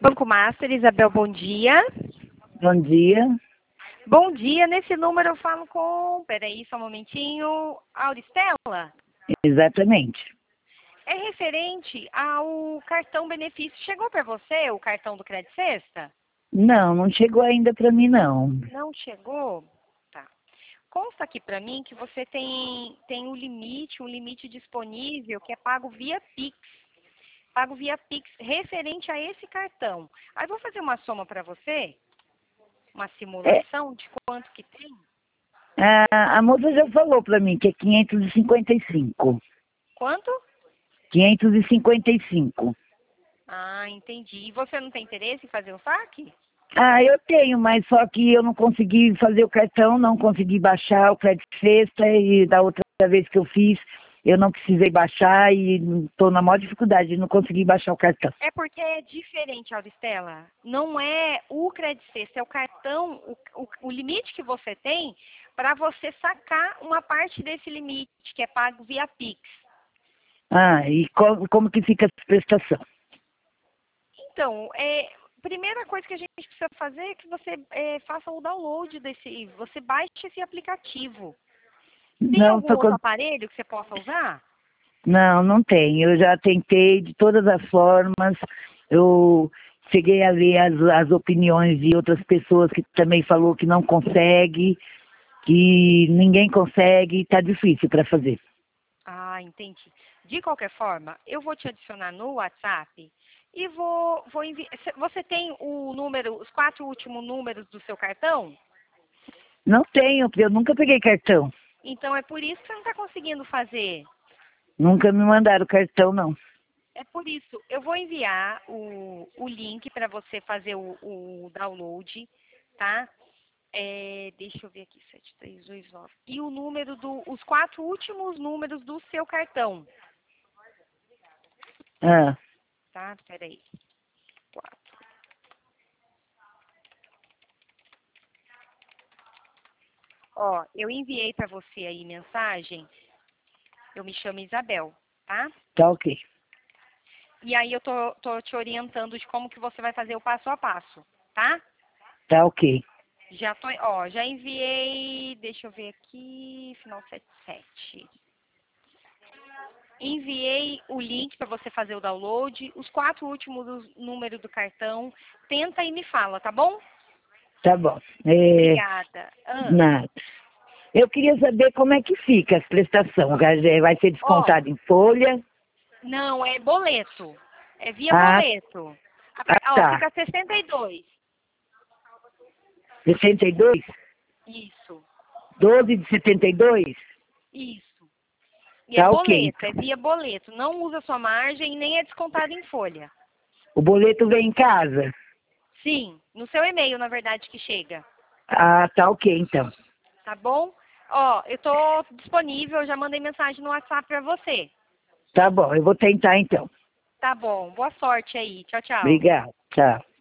Banco Master, Isabel, bom dia. Bom dia. Bom dia, nesse número eu falo com... Peraí, só um momentinho. Auristela? Exatamente. É referente ao cartão benefício. Chegou para você o cartão do Crédito Sexta? Não chegou ainda para mim, não. Não chegou? Tá. Consta aqui para mim que você tem um limite disponível que é pago via Pix. Pago via Pix referente a esse cartão. Aí vou fazer uma soma para você, uma simulação de quanto que tem. A moça já falou para mim que é 555. Quanto? 555. Ah, entendi. E você não tem interesse em fazer o saque? Eu tenho, mas só que eu não consegui fazer o cartão, não consegui baixar o Crédito Sexta e da outra vez que eu fiz, eu não precisei baixar e estou na maior dificuldade de não conseguir baixar o cartão. É porque é diferente, Auristela. Não é o Crédito Sexta, é o cartão, o limite que você tem para você sacar uma parte desse limite, que é pago via Pix. E como que fica essa prestação? Então, primeira coisa que a gente precisa fazer é que você faça o download você baixe esse aplicativo. Tem Não, algum outro aparelho que você possa usar? não tem. Eu já tentei de todas as formas. Eu cheguei a ler as opiniões de outras pessoas que também falou que não consegue, que ninguém consegue, está difícil para fazer. Ah, entendi. De qualquer forma, eu vou te adicionar no WhatsApp e vou enviar. Você tem os 4 últimos números do seu cartão? Não tenho, porque eu nunca peguei cartão. Então é por isso que você não está conseguindo fazer. Nunca me mandaram cartão, não. É por isso. Eu vou enviar o link para você fazer o download, tá? Deixa eu ver aqui, 7329. E o número os 4 últimos números do seu cartão. Ah, Tá? Peraí. 4. Ó, eu enviei para você aí mensagem. Eu me chamo Isabel, tá? tá ok. E aí eu tô te orientando de como que você vai fazer o passo a passo, tá? Tá ok. Já enviei, deixa eu ver aqui, final 77. Enviei o link para você fazer o download, os 4 últimos números do cartão. Tenta e me fala, tá bom? Tá bom. Obrigada. Nada. Eu queria saber como é que fica as prestações. Vai ser descontado em folha? Não, é boleto. É via Ah, boleto. tá. Fica 62. 62? Isso, 12 de 72? isso. E é Tá ok, boleto, então. é via boleto. Não usa sua margem e nem é descontado em folha. O boleto vem em casa? Sim, no seu e-mail, na verdade, que chega. Tá ok, então. Tá bom? Ó, eu tô disponível, eu já mandei mensagem no WhatsApp pra você. Tá bom, eu vou tentar então. Tá bom, boa sorte aí. Tchau, tchau. Obrigado, tchau.